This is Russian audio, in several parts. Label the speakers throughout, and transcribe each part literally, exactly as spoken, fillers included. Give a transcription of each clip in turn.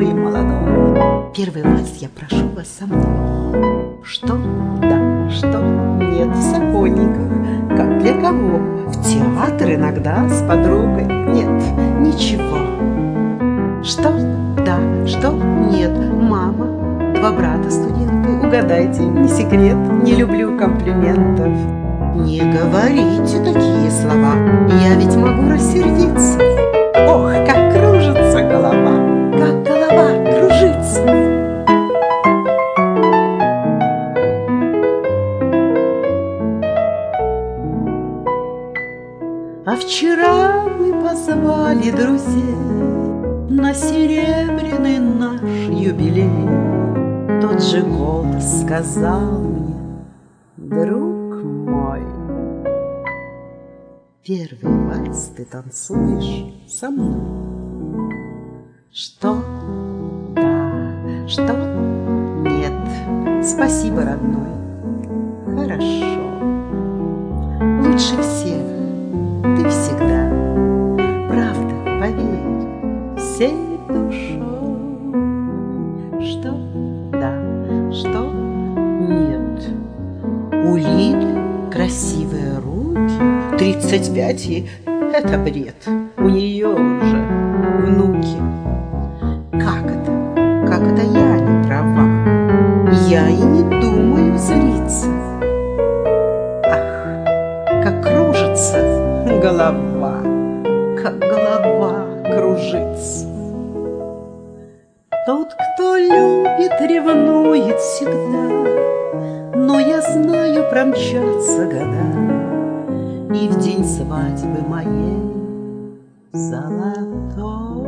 Speaker 1: больной и молодой. Первый вальс я прошу вас со мной. Что? Да, что? Нет, в Сокольниках. Как для кого? В театр иногда с подругой. Нет, ничего. Что? Да, что? Нет, мама. Два брата студенты. Угадайте, не секрет, не люблю комплиментов. Не говорите такие слова, я ведь могу рассердиться. Ох, как кружится голова, как голова кружится. А вчера мы позвали друзей на серебряный наш юбилей. Тот же голос сказал мне: друг мой, первый вальс ты танцуешь со мной. Что? Да, что? Нет, спасибо, родной. Хорошо. Лучше всех ты всегда, правда, поверь, всей душой. Что? Да, что? Нет. У Лиды красивые руки, тридцать пять, и это бред. У нее уже внуки. Как это? Как это я не права? Я и не думаю злиться. Ах, как кружится голова, как голова кружится. Тот, кто любит, ревнует всегда, но я знаю, промчатся года, и в день свадьбы моей золотой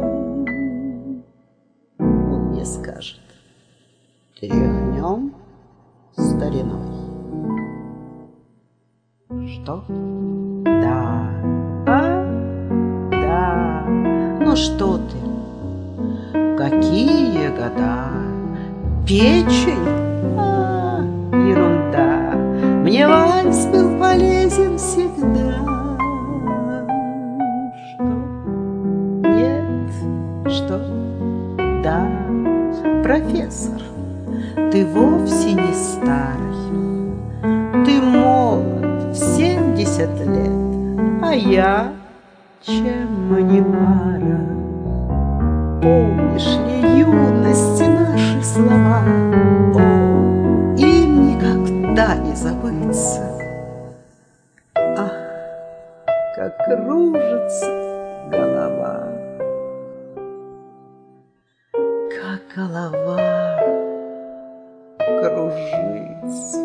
Speaker 1: он мне скажет: тряхнем стариной. Что? Да, а, да, ну что ты? Какие года? Печень? А, ерунда. Мне вальс был полезен всегда. Что? Нет? Что? Да, профессор, ты вовсе не старый. Ты молод в семьдесят лет, а я чем не пара. Помнишь ли юности наши слова? О, им никогда не забыться. Ах, как кружится голова, как голова кружится.